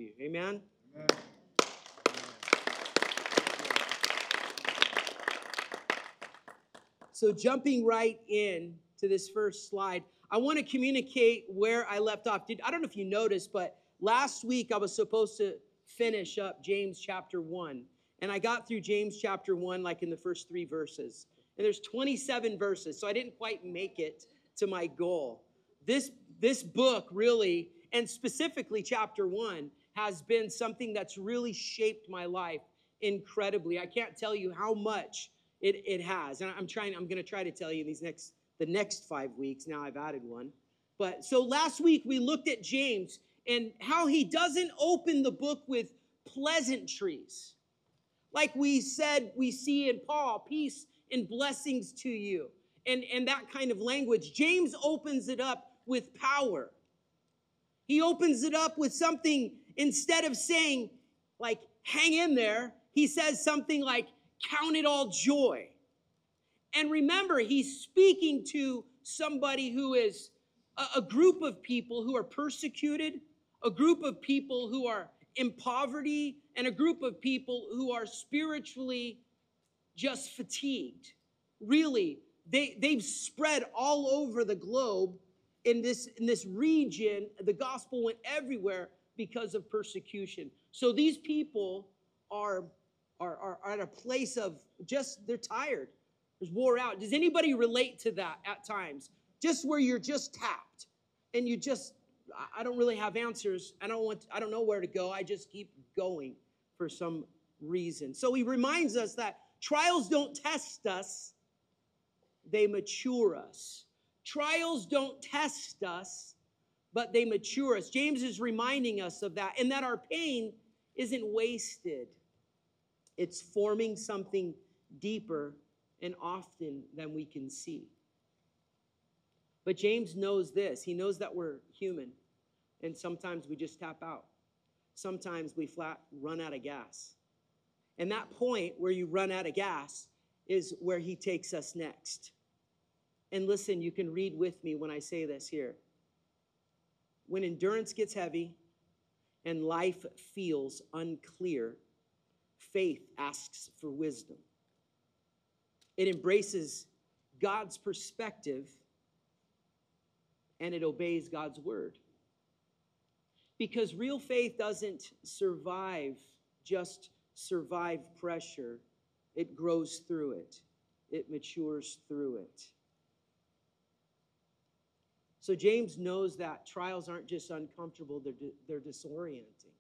you. Amen? Amen. So jumping right in to this first slide, I want to communicate where I left off. I don't know if you noticed, but last week I was supposed to finish up James chapter 1. And I got through James chapter 1 like in the first 3 verses. And there's 27 verses, so I didn't quite make it to my goal. This book really, and specifically chapter 1, has been something that's really shaped my life incredibly. I can't tell you how much it has. And I'm going to try to tell you the next 5 weeks. Now I've added one. But so last week we looked at James and how he doesn't open the book with pleasantries. Like we said, we see in Paul, peace and blessings to you. And that kind of language. James opens it up with power. He opens it up with something, instead of saying, like, hang in there, he says something like, count it all joy. And remember, he's speaking to somebody who is a group of people who are persecuted, a group of people who are in poverty, and a group of people who are spiritually just fatigued. Really, they've spread all over the globe. In this region, the gospel went everywhere because of persecution. So these people are at a place of just, they're tired. They're wore out. Does anybody relate to that at times? Just where you're just tapped and you just, I don't really have answers. I don't know where to go. I just keep going for some reason. So he reminds us that trials don't test us, they mature us. Trials don't test us, but they mature us. James is reminding us of that, and that our pain isn't wasted. It's forming something deeper and often than we can see. But James knows this. He knows that we're human, and sometimes we just tap out. Sometimes we flat run out of gas. And that point where you run out of gas is where he takes us next. And listen, you can read with me when I say this here. When endurance gets heavy and life feels unclear, faith asks for wisdom. It embraces God's perspective and it obeys God's word. Because real faith doesn't just survive pressure. It grows through it. It matures through it. So James knows that trials aren't just uncomfortable, they're disorienting.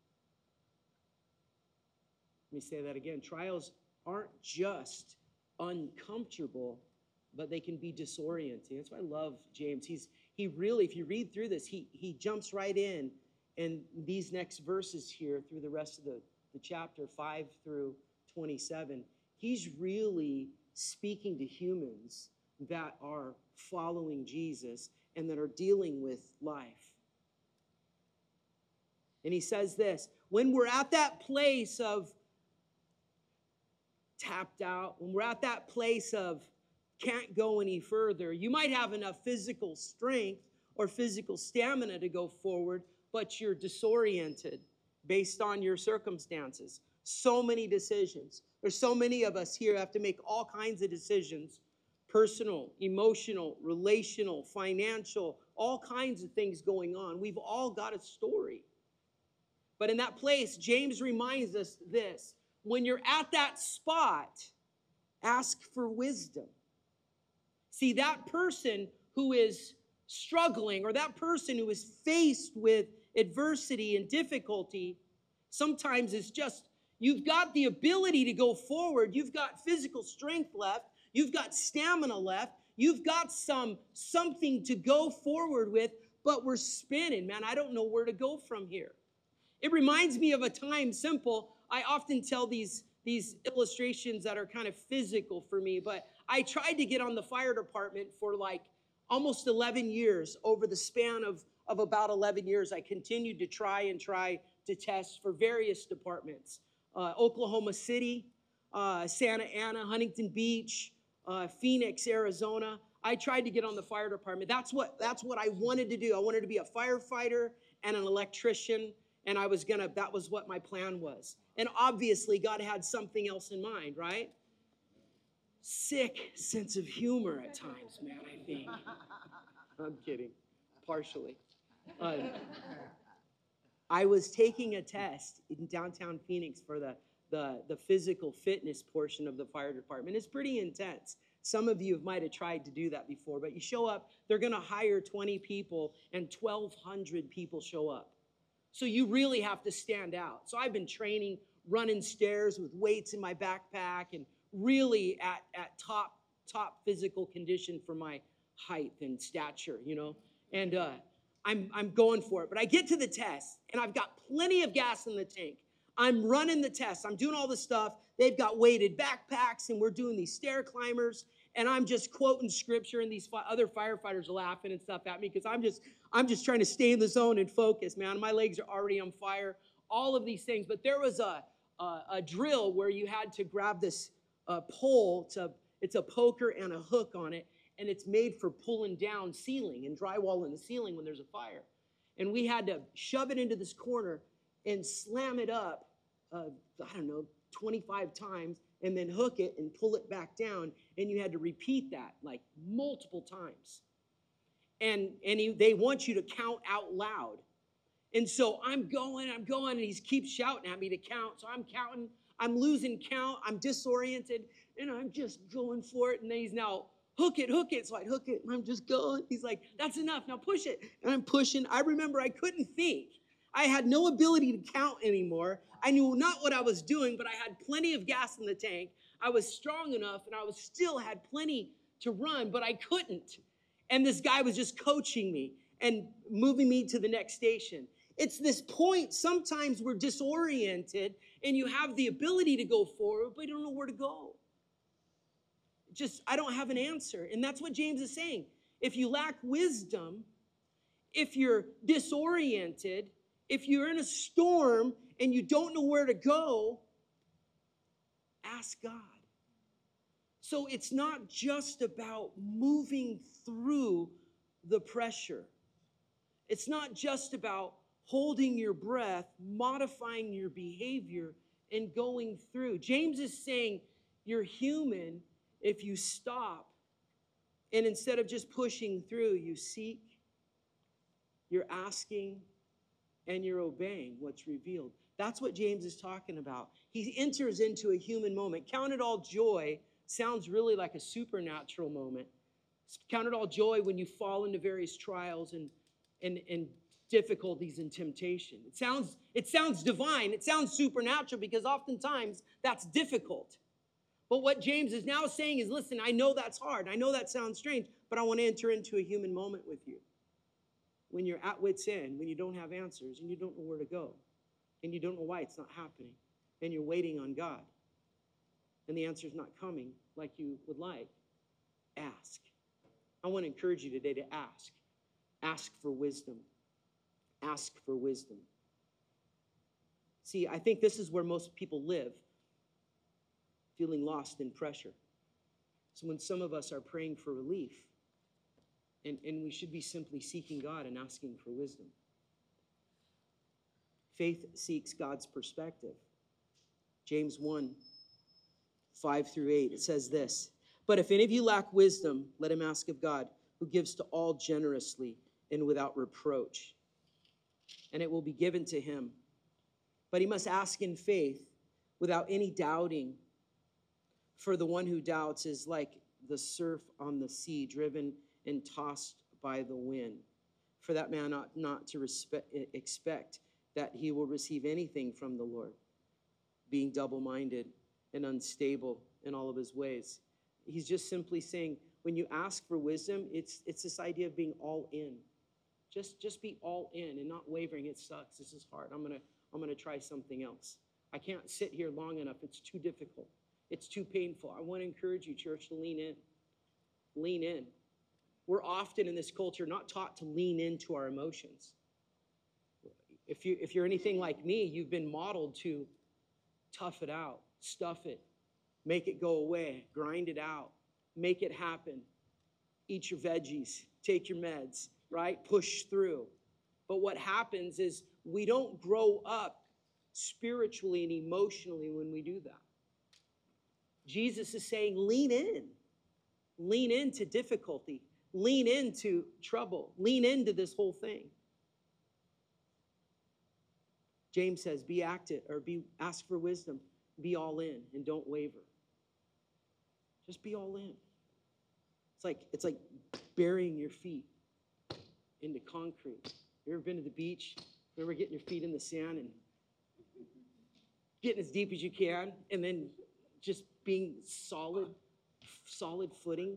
Let me say that again. Trials aren't just uncomfortable, but they can be disorienting. That's why I love James. He really, if you read through this, he jumps right in these next verses here through the rest of the chapter 5 through 27. He's really speaking to humans that are following Jesus and that are dealing with life. And he says this, when we're at that place of tapped out, when we're at that place of can't go any further, you might have enough physical strength or physical stamina to go forward, but you're disoriented based on your circumstances. So many decisions. There's so many of us here who have to make all kinds of decisions. Personal, emotional, relational, financial, all kinds of things going on. We've all got a story. But in that place, James reminds us this. When you're at that spot, ask for wisdom. See, that person who is struggling or that person who is faced with adversity and difficulty, sometimes it's just, you've got the ability to go forward. You've got physical strength left. You've got stamina left. You've got something to go forward with, but we're spinning, man. I don't know where to go from here. It reminds me of a time, simple. I often tell these illustrations that are kind of physical for me, but I tried to get on the fire department for like almost 11 years. Over the span of about 11 years, I continued to try to test for various departments. Oklahoma City, Santa Ana, Huntington Beach, Phoenix, Arizona. I tried to get on the fire department. That's what I wanted to do. I wanted to be a firefighter and an electrician. And that was what my plan was. And obviously God had something else in mind, right? Sick sense of humor at times, man, I think. I'm kidding, partially. I was taking a test in downtown Phoenix for the physical fitness portion of the fire department. It's pretty intense. Some of you might have tried to do that before, but you show up, they're going to hire 20 people, and 1,200 people show up. So you really have to stand out. So I've been training, running stairs with weights in my backpack, and really at top physical condition for my height and stature, And I'm going for it. But I get to the test, and I've got plenty of gas in the tank. I'm running the test. I'm doing all this stuff. They've got weighted backpacks, and we're doing these stair climbers. And I'm just quoting scripture, and these other firefighters are laughing and stuff at me because I'm just trying to stay in the zone and focus, man. My legs are already on fire. All of these things. But there was a drill where you had to grab this pole. It's a poker and a hook on it, and it's made for pulling down ceiling and drywall in the ceiling when there's a fire. And we had to shove it into this corner and slam it up, 25 times, and then hook it and pull it back down. And you had to repeat that like multiple times. And they want you to count out loud. And so I'm going, and he keeps shouting at me to count. So I'm counting, I'm losing count, I'm disoriented, and I'm just going for it. And then he's now, hook it. So I hook it, and I'm just going. He's like, that's enough, now push it. And I'm pushing. I remember I couldn't think. I had no ability to count anymore. I knew not what I was doing, but I had plenty of gas in the tank. I was strong enough, and I was still had plenty to run, but I couldn't. And this guy was just coaching me and moving me to the next station. It's this point, sometimes we're disoriented, and you have the ability to go forward, but you don't know where to go. I don't have an answer. And that's what James is saying. If you lack wisdom, if you're disoriented, if you're in a storm and you don't know where to go, ask God. So it's not just about moving through the pressure. It's not just about holding your breath, modifying your behavior, and going through. James is saying you're human if you stop, and instead of just pushing through, you seek, you're asking, and you're obeying what's revealed. That's what James is talking about. He enters into a human moment. Count it all joy sounds really like a supernatural moment. Count it all joy when you fall into various trials and difficulties and temptation. It sounds divine. It sounds supernatural because oftentimes that's difficult. But what James is now saying is, listen, I know that's hard. I know that sounds strange, but I want to enter into a human moment with you. When you're at wit's end, when you don't have answers and you don't know where to go, and you don't know why it's not happening, and you're waiting on God, and the answer's not coming like you would like, ask. I want to encourage you today to ask. Ask for wisdom. Ask for wisdom. See, I think this is where most people live, feeling lost in pressure. So when some of us are praying for relief, and we should be simply seeking God and asking for wisdom. Faith seeks God's perspective. James 1, 5 through 8, it says this, but if any of you lack wisdom, let him ask of God, who gives to all generously and without reproach, and it will be given to him. But he must ask in faith without any doubting. For the one who doubts is like the surf on the sea, driven and tossed by the wind. For that man ought not to expect that he will receive anything from the Lord, being double-minded and unstable in all of his ways. He's just simply saying, when you ask for wisdom, it's this idea of being all in. Just be all in and not wavering. It sucks. This is hard. I'm gonna try something else. I can't sit here long enough. It's too difficult. It's too painful. I want to encourage you, church, to lean in. Lean in. We're often in this culture not taught to lean into our emotions. If you're anything like me, you've been modeled to tough it out, stuff it, make it go away, grind it out, make it happen, eat your veggies, take your meds, right? Push through. But what happens is we don't grow up spiritually and emotionally when we do that. Jesus is saying, lean in. Lean into difficulty. Lean into trouble. Lean into this whole thing. James says, be active, or ask for wisdom. Be all in and don't waver. Just be all in. It's like burying your feet into concrete. You ever been to the beach? Remember getting your feet in the sand and getting as deep as you can, and then just being solid footing?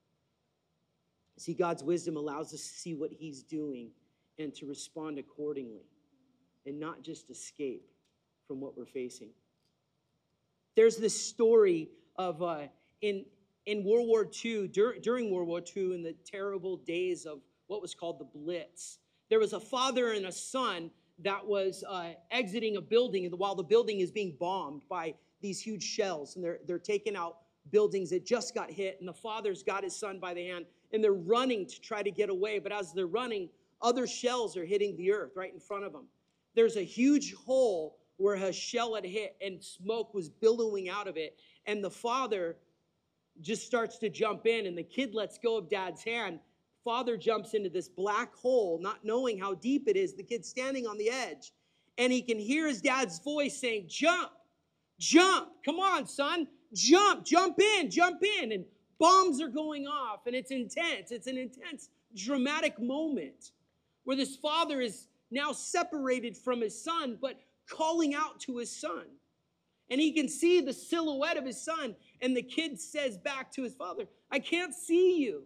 See, God's wisdom allows us to see what he's doing and to respond accordingly and not just escape from what we're facing. There's this story of in World War II, during World War II, in the terrible days of what was called the Blitz, there was a father and a son that was exiting a building while the building is being bombed by these huge shells, and they're taking out buildings that just got hit, and the father's got his son by the hand, and they're running to try to get away. But as they're running, other shells are hitting the earth right in front of them. There's a huge hole where a shell had hit, and smoke was billowing out of it, and the father just starts to jump in, and the kid lets go of dad's hand. Father jumps into this black hole, not knowing how deep it is. The kid's standing on the edge, and he can hear his dad's voice saying, jump, jump, come on, son, jump in. And bombs are going off, and it's intense. It's an intense, dramatic moment where this father is now separated from his son, but calling out to his son. And he can see the silhouette of his son, and the kid says back to his father, I can't see you.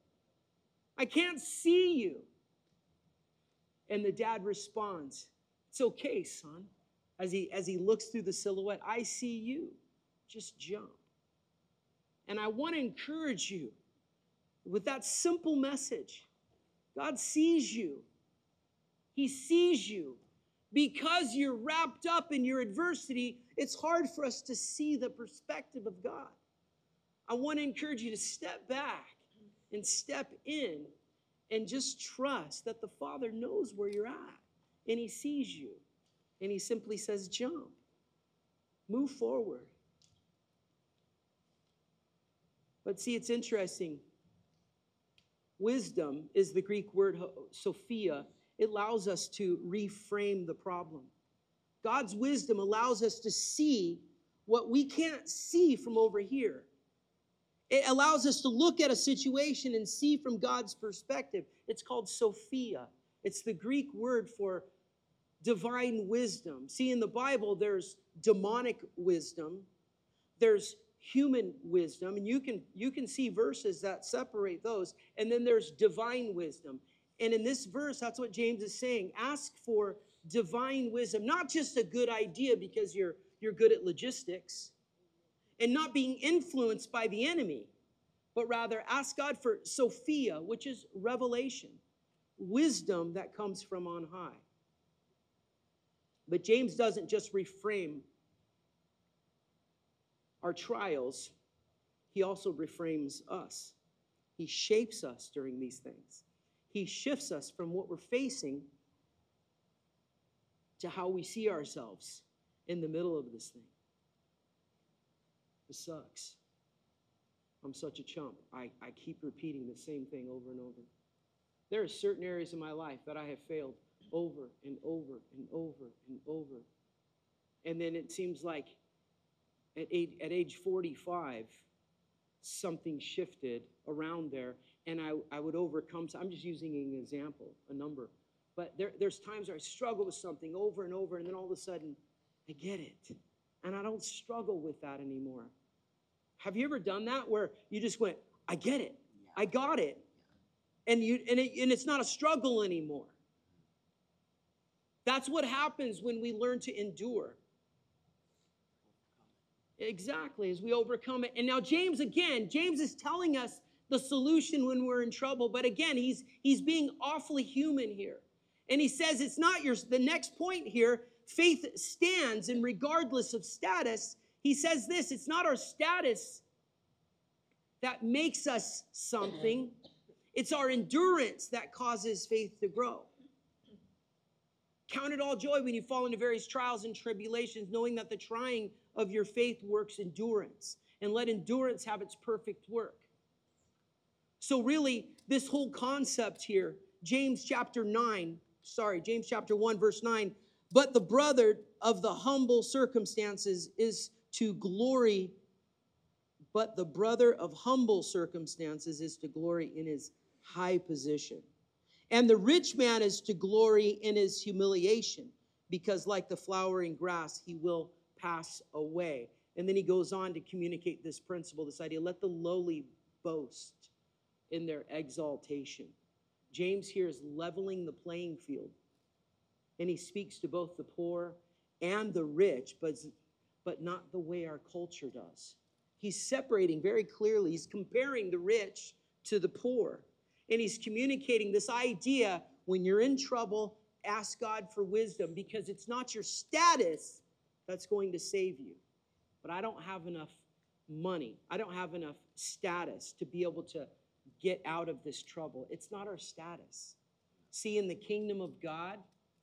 I can't see you. And the dad responds, it's okay, son. As he looks through the silhouette, I see you. Just jump. And I want to encourage you with that simple message. God sees you. He sees you. Because you're wrapped up in your adversity, it's hard for us to see the perspective of God. I want to encourage you to step back and step in and just trust that the Father knows where you're at and he sees you. And he simply says, jump, move forward. But see, it's interesting. Wisdom is the Greek word Sophia. It allows us to reframe the problem. God's wisdom allows us to see what we can't see from over here. It allows us to look at a situation and see from God's perspective. It's called Sophia. It's the Greek word for divine wisdom. See, in the Bible, there's demonic wisdom. There's human wisdom, and you can see verses that separate those. And then there's divine wisdom. And in this verse, that's what James is saying. Ask for divine wisdom, not just a good idea because you're good at logistics and not being influenced by the enemy, but rather ask God for Sophia, which is revelation, wisdom that comes from on high. But James doesn't just reframe our trials, he also reframes us. He shapes us during these things. He shifts us from what we're facing to how we see ourselves in the middle of this thing. This sucks. I'm such a chump. I keep repeating the same thing over and over. There are certain areas in my life that I have failed over and over and over and over. And then it seems like at age 45, something shifted around there, and I would overcome. I'm just using an example, a number. But there's times where I struggle with something over and over, and then all of a sudden, I get it. And I don't struggle with that anymore. Have you ever done that where you just went, I get it. Yeah. I got it. And it's not a struggle anymore. That's what happens when we learn to endure. Exactly, as we overcome it. And now James is telling us the solution when we're in trouble. But again, he's being awfully human here. And he says it's not the next point here, faith stands, and regardless of status, he says this, it's not our status that makes us something. It's our endurance that causes faith to grow. Count it all joy when you fall into various trials and tribulations, knowing that the trying of your faith works endurance. And let endurance have its perfect work. So really, this whole concept here, James chapter 1, verse 9, but the brother of the humble circumstances is to glory, but the brother of humble circumstances is to glory in his high position. And the rich man is to glory in his humiliation, because like the flowering grass, he will pass away. And then he goes on to communicate this principle, this idea, let the lowly boast in their exaltation. James here is leveling the playing field. And he speaks to both the poor and the rich, but not the way our culture does. He's separating very clearly. He's comparing the rich to the poor. And he's communicating this idea, when you're in trouble, ask God for wisdom, because it's not your status that's going to save you. But I don't have enough money. I don't have enough status to be able to get out of this trouble. It's not our status. See, in the kingdom of God,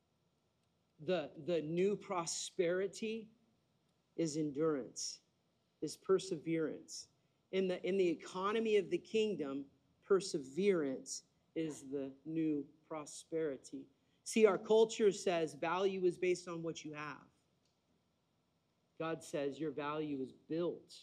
the new prosperity is endurance, is perseverance. In the economy of the kingdom, perseverance is the new prosperity. See, our culture says value is based on what you have. God says your value is built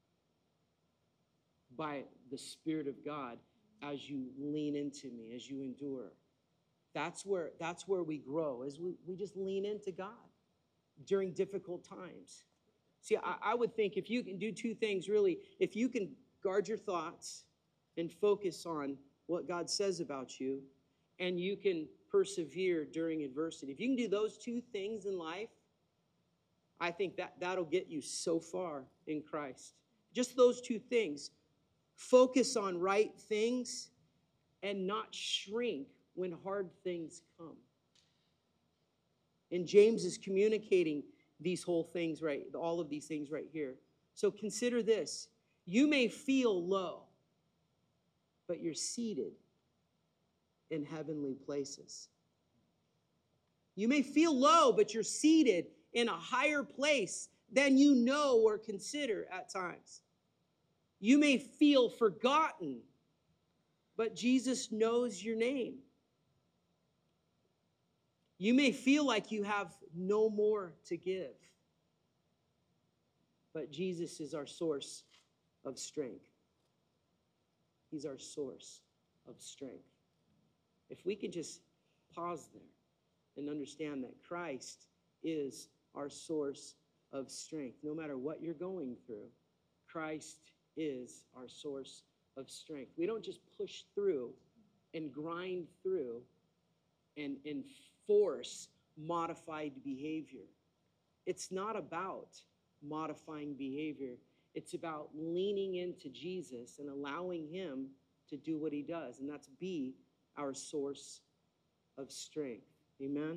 by the Spirit of God as you lean into me, as you endure. That's where we grow, as we just lean into God during difficult times. See, I would think if you can do two things, really, if you can guard your thoughts and focus on what God says about you, and you can persevere during adversity. If you can do those two things in life, I think that'll get you so far in Christ. Just those two things. Focus on right things and not shrink when hard things come. And James is communicating these whole things, right? All of these things right here. So consider this. You may feel low, but you're seated in heavenly places. You may feel low, but you're seated in a higher place than you know or consider at times. You may feel forgotten, but Jesus knows your name. You may feel like you have no more to give, but Jesus is our source of strength. He's our source of strength. If we could just pause there and understand that Christ is our source of strength. No matter what you're going through, Christ is our source of strength. We don't just push through and grind through and force modified behavior. It's not about modifying behavior. It's about leaning into Jesus and allowing him to do what he does, and that's be our source of strength. Amen? Amen.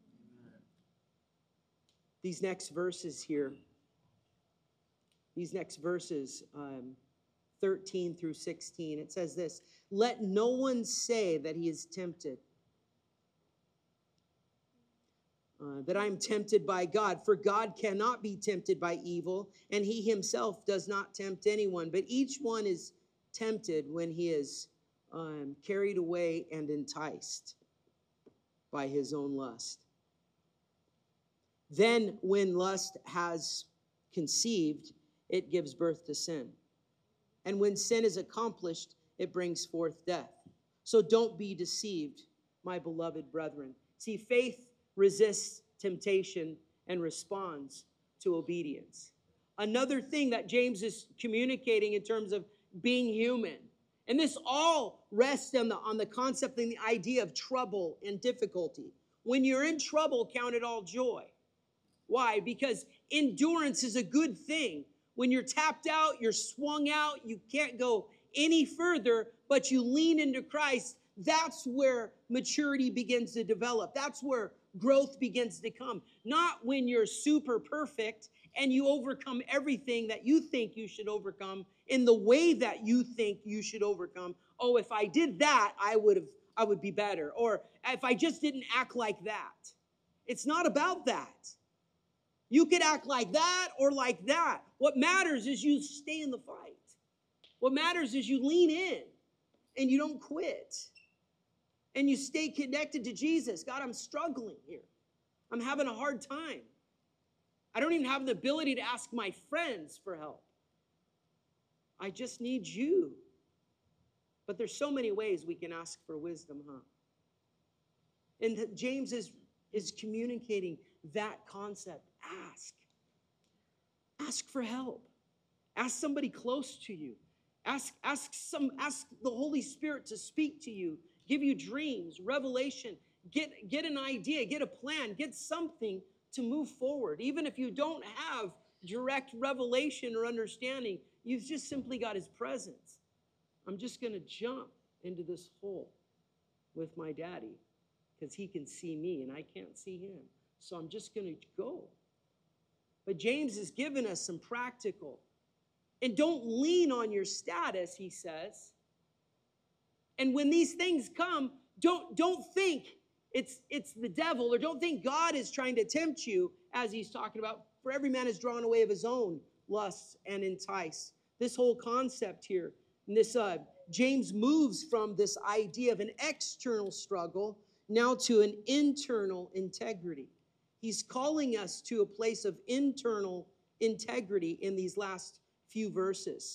These next verses here, 13 through 16, it says this, let no one say that he is tempted, that I am tempted by God, for God cannot be tempted by evil, and he himself does not tempt anyone, but each one is tempted when he is carried away and enticed by his own lust. Then when lust has conceived, it gives birth to sin. And when sin is accomplished, it brings forth death. So don't be deceived, my beloved brethren. See, faith resists temptation and responds to obedience. Another thing that James is communicating in terms of being human, and this all rests on the concept and the idea of trouble and difficulty. When you're in trouble, count it all joy. Why? Because endurance is a good thing. When you're tapped out, you're swung out, you can't go any further, but you lean into Christ, that's where maturity begins to develop. That's where growth begins to come. Not when you're super perfect and you overcome everything that you think you should overcome in the way that you think you should overcome. Oh, if I did that, I would be better. Or if I just didn't act like that. It's not about that. You could act like that or like that. What matters is you stay in the fight. What matters is you lean in and you don't quit. And you stay connected to Jesus. God, I'm struggling here. I'm having a hard time. I don't even have the ability to ask my friends for help. I just need you. But there's so many ways we can ask for wisdom, huh? And James is communicating that concept. Ask. Ask for help. Ask somebody close to you. Ask the Holy Spirit to speak to you, give you dreams, revelation, get an idea, get a plan, get something to move forward. Even if you don't have direct revelation or understanding, you've just simply got his presence. I'm just going to jump into this hole with my daddy because he can see me and I can't see him. So I'm just going to go. But James has given us some practical. And don't lean on your status, he says. And when these things come, don't think it's the devil, or don't think God is trying to tempt you, as he's talking about. For every man is drawn away of his own lusts and entice. This whole concept here, and this James moves from this idea of an external struggle now to an internal integrity. He's calling us to a place of internal integrity in these last few verses.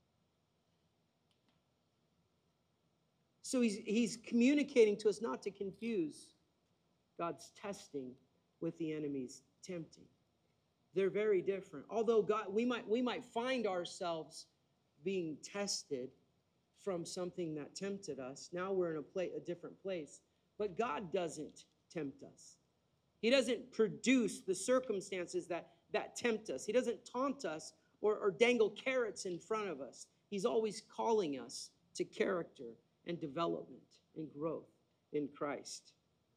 So he's communicating to us not to confuse God's testing with the enemy's tempting. They're very different. Although God, we might find ourselves being tested from something that tempted us. Now we're in a different place. But God doesn't tempt us. He doesn't produce the circumstances that tempt us. He doesn't taunt us or dangle carrots in front of us. He's always calling us to character and development and growth in Christ.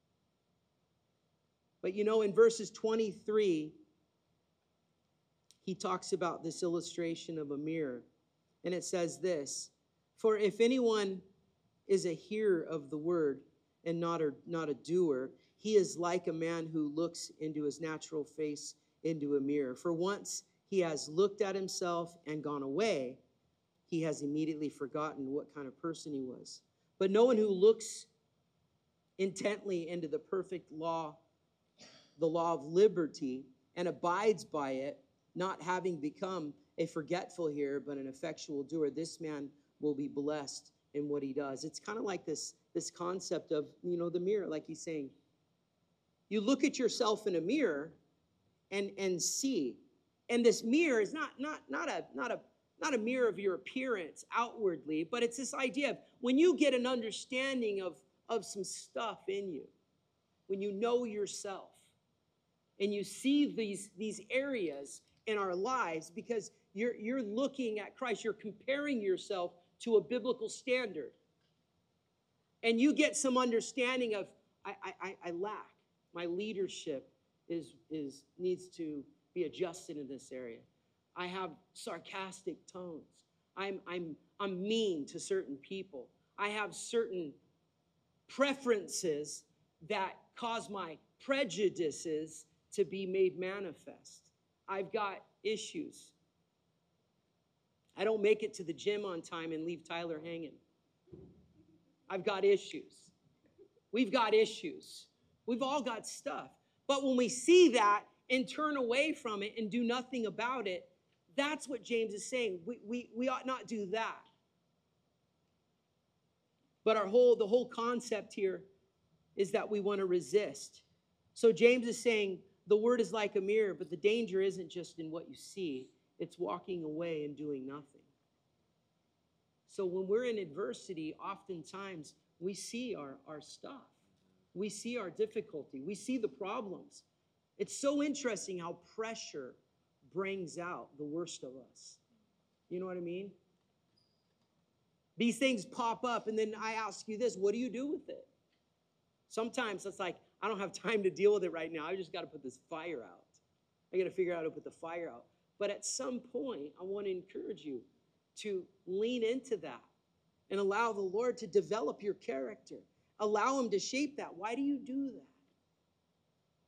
But in verses 23, he talks about this illustration of a mirror. And it says this: "For if anyone is a hearer of the word and not a doer, he is like a man who looks into his natural face into a mirror. For once he has looked at himself and gone away, he has immediately forgotten what kind of person he was. But no one who looks intently into the perfect law, the law of liberty, and abides by it, not having become a forgetful hearer, but an effectual doer, this man will be blessed in what he does." It's kind of like this concept of, the mirror, like he's saying. You look at yourself in a mirror and see. And this mirror is not a mirror of your appearance outwardly, but it's this idea of when you get an understanding of some stuff in you, when you know yourself, and you see these areas in our lives, because you're looking at Christ, you're comparing yourself to a biblical standard, and you get some understanding of I lack. My leadership needs to be adjusted in this area. I have sarcastic tones. I'm mean to certain people. I have certain preferences that cause my prejudices to be made manifest. I've got issues. I don't make it to the gym on time and leave Tyler hanging. I've got issues. We've got issues. We've all got stuff. But when we see that and turn away from it and do nothing about it, that's what James is saying. We ought not do that. But the whole concept here is that we want to resist. So James is saying the word is like a mirror, but the danger isn't just in what you see. It's walking away and doing nothing. So when we're in adversity, oftentimes we see our stuff. We see our difficulty. We see the problems. It's so interesting how pressure brings out the worst of us. You know what I mean? These things pop up, and then I ask you this: what do you do with it? Sometimes it's like, I don't have time to deal with it right now. I just got to put this fire out. I got to figure out how to put the fire out. But at some point, I want to encourage you to lean into that and allow the Lord to develop your character. Allow him to shape that. Why do you do that?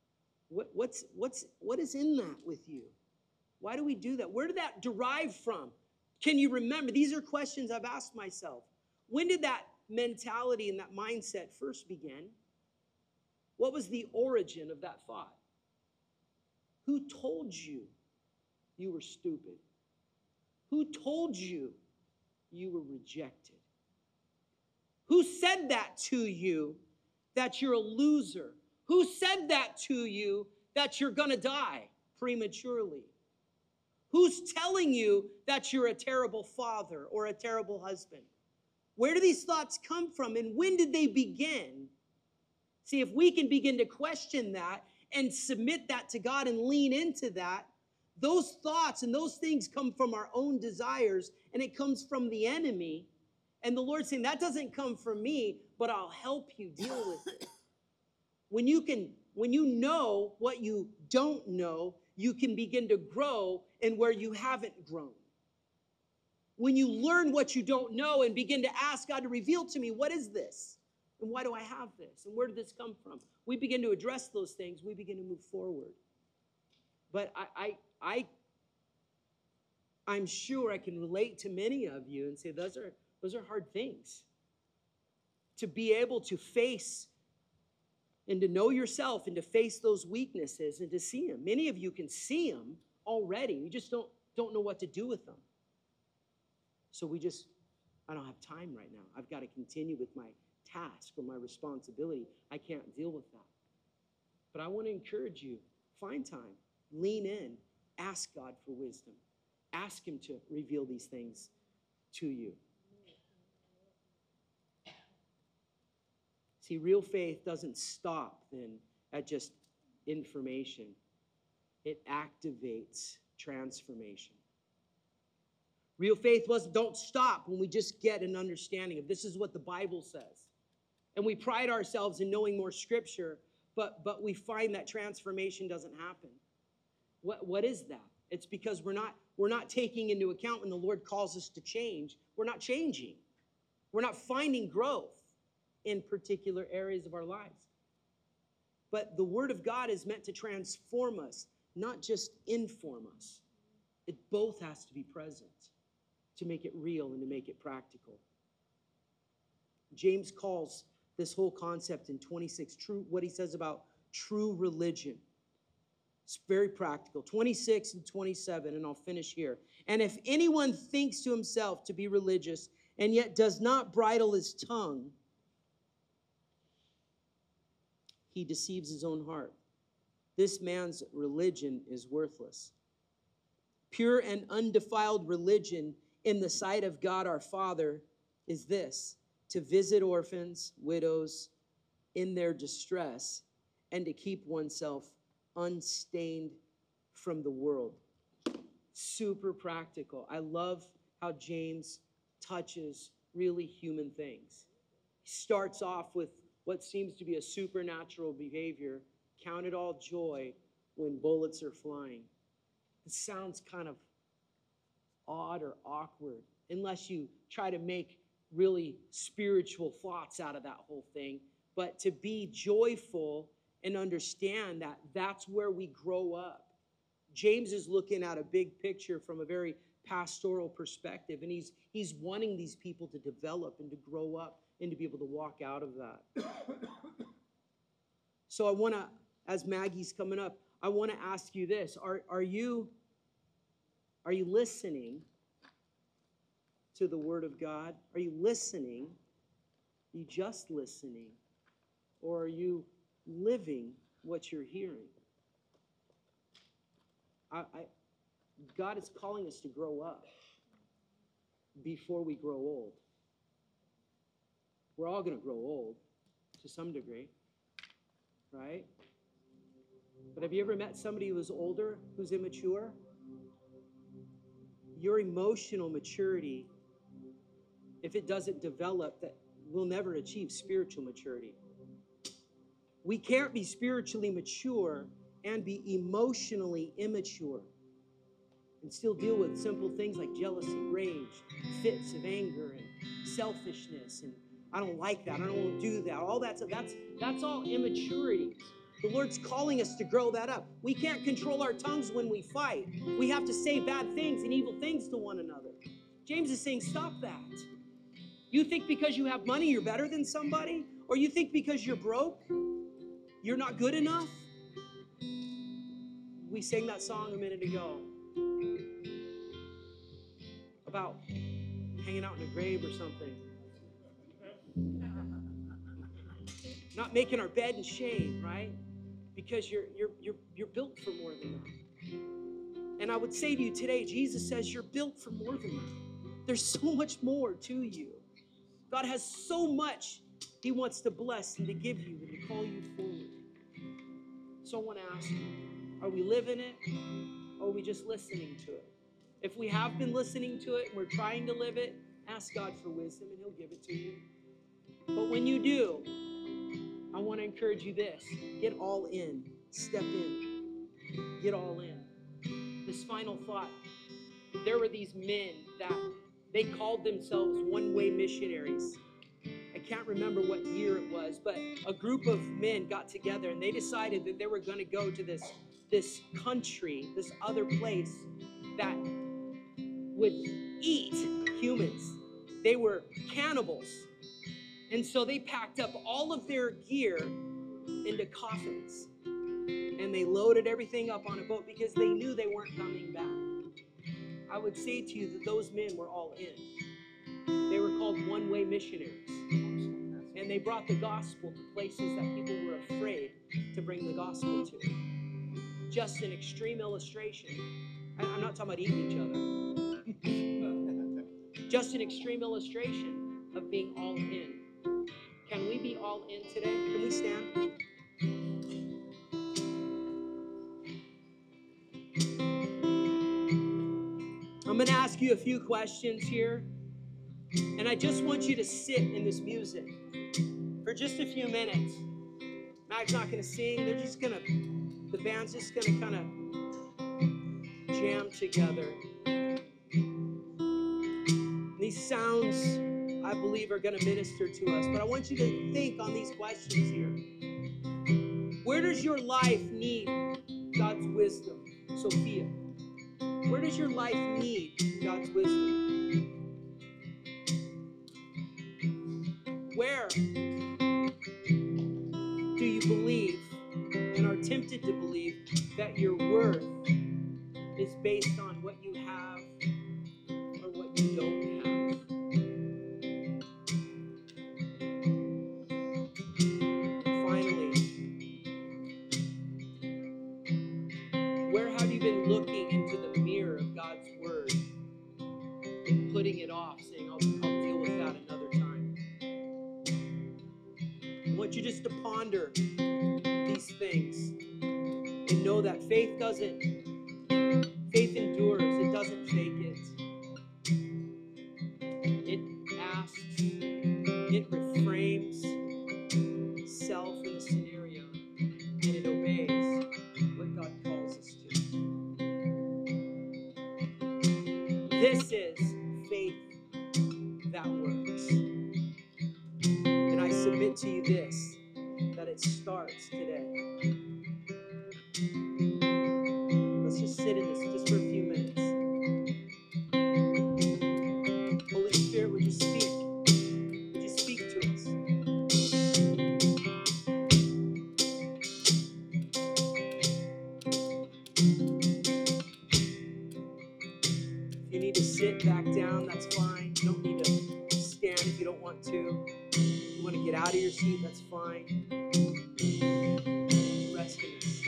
What is in that with you? Why do we do that? Where did that derive from? Can you remember? These are questions I've asked myself. When did that mentality and that mindset first begin? What was the origin of that thought? Who told you you were stupid? Who told you you were rejected? Who said that to you, that you're a loser? Who said that to you, that you're going to die prematurely? Who's telling you that you're a terrible father or a terrible husband? Where do these thoughts come from, and when did they begin? See, if we can begin to question that and submit that to God and lean into that, those thoughts and those things come from our own desires, and it comes from the enemy. And the Lord's saying, that doesn't come from me, but I'll help you deal with it. When you know what you don't know, you can begin to grow in where you haven't grown. When you learn what you don't know and begin to ask God to reveal to me, what is this? And why do I have this? And where did this come from? We begin to address those things. We begin to move forward. But I'm sure I can relate to many of you and say those are hard things. To be able to face and to know yourself and to face those weaknesses and to see them. Many of you can see them already. You just don't know what to do with them. So I don't have time right now. I've got to continue with my task or my responsibility. I can't deal with that. But I want to encourage you, find time, lean in, ask God for wisdom. Ask him to reveal these things to you. See, real faith doesn't stop then at just information. It activates transformation. Real faith don't stop when we just get an understanding of this is what the Bible says. And we pride ourselves in knowing more scripture, but we find that transformation doesn't happen. What is that? It's because we're not taking into account when the Lord calls us to change. We're not changing. We're not finding growth in particular areas of our lives. But the Word of God is meant to transform us, not just inform us. It both has to be present to make it real and to make it practical. James calls this whole concept in 26, what he says about true religion. It's very practical. 26 and 27, and I'll finish here. And if anyone thinks to himself to be religious and yet does not bridle his tongue, he deceives his own heart. This man's religion is worthless. Pure and undefiled religion in the sight of God our Father is this: to visit orphans, widows in their distress, and to keep oneself unstained from the world. Super practical. I love how James touches really human things. He starts off with what seems to be a supernatural behavior. Count it all joy when bullets are flying. It sounds kind of odd or awkward unless you try to make really spiritual thoughts out of that whole thing. But to be joyful and understand that that's where we grow up. James is looking at a big picture from a very pastoral perspective, and he's wanting these people to develop and to grow up and to be able to walk out of that. So I want to, as Maggie's coming up, I want to ask you this. Are you listening to the Word of God? Are you listening? Are you just listening? Or are you living what you're hearing? God is calling us to grow up before we grow old. We're all going to grow old to some degree, right? But have you ever met somebody who is older, who's immature? Your emotional maturity, if it doesn't develop, that will never achieve spiritual maturity. We can't be spiritually mature and be emotionally immature and still deal with simple things like jealousy, rage, fits of anger, and selfishness, and I don't like that, I don't want to do that. All that's all immaturity. The Lord's calling us to grow that up. We can't control our tongues when we fight. We have to say bad things and evil things to one another. James is saying, stop that. You think because you have money, you're better than somebody? Or you think because you're broke, you're not good enough? We sang that song a minute ago about hanging out in a grave or something. Not making our bed in shame, right? Because you're built for more than that. And I would say to you today, Jesus says you're built for more than that. There's so much more to you. God has so much He wants to bless and to give you and to call you forward. So I want to ask you, are we living it or are we just listening to it? If we have been listening to it and we're trying to live it, ask God for wisdom and He'll give it to you. But when you do, I want to encourage you this. Get all in. Step in. Get all in. This final thought. There were these men that they called themselves one-way missionaries. I can't remember what year it was, but a group of men got together and they decided that they were going to go to this country, this other place that would eat humans. They were cannibals. And so they packed up all of their gear into coffins. And they loaded everything up on a boat because they knew they weren't coming back. I would say to you that those men were all in. They were called one-way missionaries. And they brought the gospel to places that people were afraid to bring the gospel to. Just an extreme illustration. I'm not talking about eating each other. Just an extreme illustration of being all in. Can we be all in today? Can we stand? I'm going to ask you a few questions here. And I just want you to sit in this music for just a few minutes. Mag's not going to sing. The band's just going to kind of jam together. These sounds, I believe, are going to minister to us. But I want you to think on these questions here. Where does your life need God's wisdom? Sophia, where does your life need God's wisdom? Where do you believe and are tempted to believe that your worth is based on what you have or what you don't have? Finally, where have you been looking into the mirror of God's word and putting it off, saying, I'll deal with that another time? I want you just to ponder these things and know that faith endures, it doesn't fake it. It asks, it reframes self in the scenario, and it obeys what God calls us to. This is faith that works. And I submit to you this, that it starts today. Let's just sit in this just for a few minutes. Holy Spirit, would you speak? Would you speak to us? If you need to sit back down, that's fine. You don't need to stand if you don't want to. If you want to get out of your seat, that's fine. Just rest in this.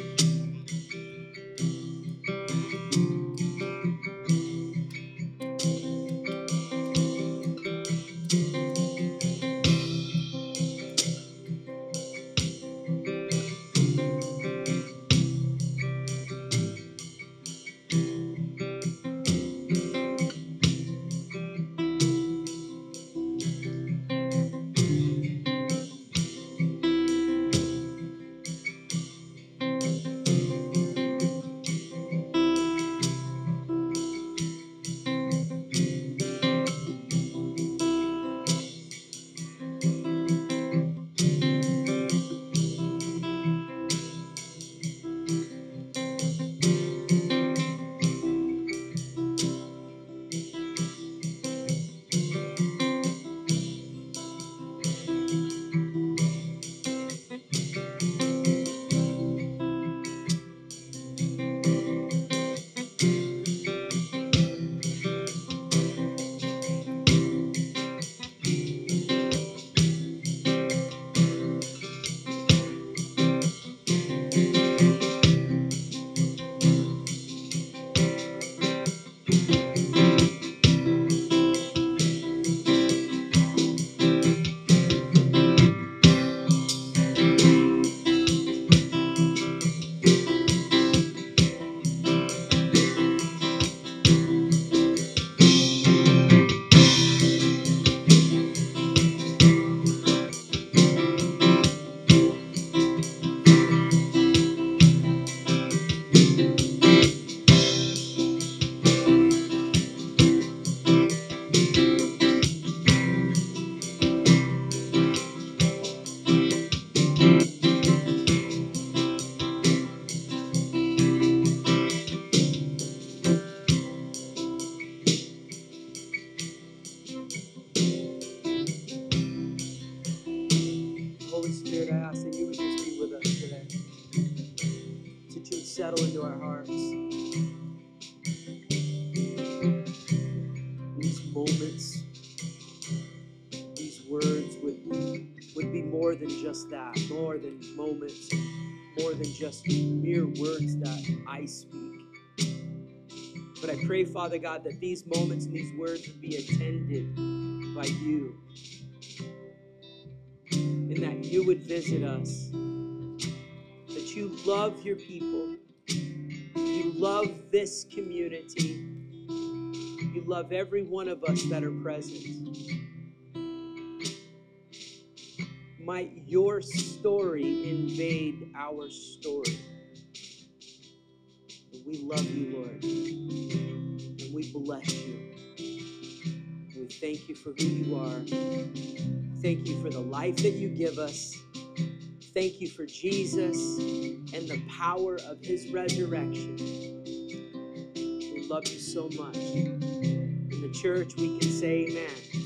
more than moments, more than just mere words that I speak. But I pray, Father God, that these moments and these words would be attended by you, and that you would visit us, that you love your people, you love this community, you love every one of us that are present. Might your story invade our story. And we love you, Lord, and we bless you. We thank you for who you are. Thank you for the life that you give us. Thank you for Jesus and the power of his resurrection. We love you so much. In the church, we can say amen.